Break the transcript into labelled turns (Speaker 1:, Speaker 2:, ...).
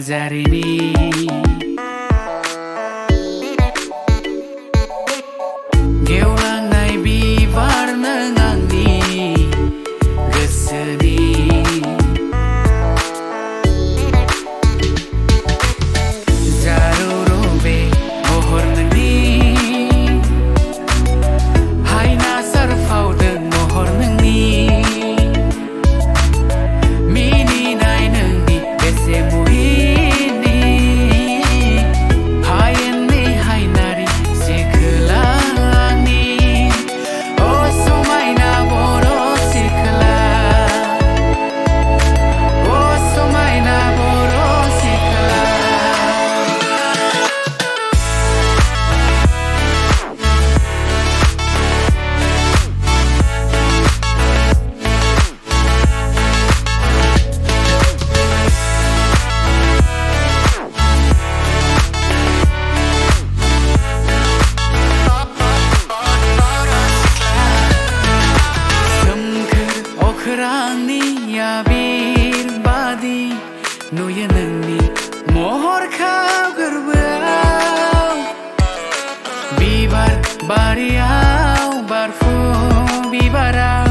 Speaker 1: जारिनि गेवलांनाय बिबार नों आंनि गोसोनि जारौ बे महर नोंनि हायना सारफावदों महर नोंनि मिनिनाय नोंनि बेसे मुहिनि हायेननि हायनारि सिखोलानि अ समायना बर' सिख्ला अ समायना बर' सिख्ला अख्रांनि आबिर बादि नुयो नोंनि महरखौ गोरबोआव बिबार बारियाव बारफु बिबारा